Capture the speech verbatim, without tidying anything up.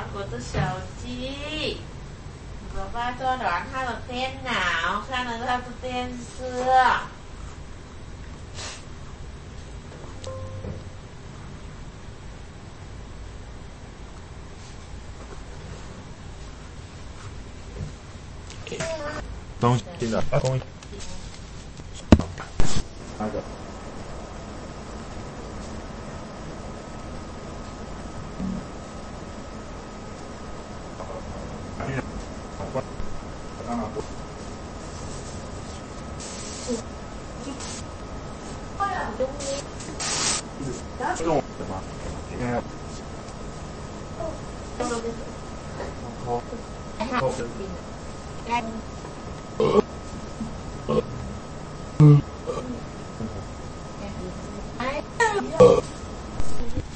玩我的手机。爸爸说玩他的电脑，看了他的电视。 东西的东西，那个。这种什么？应该要。好。好。嗯。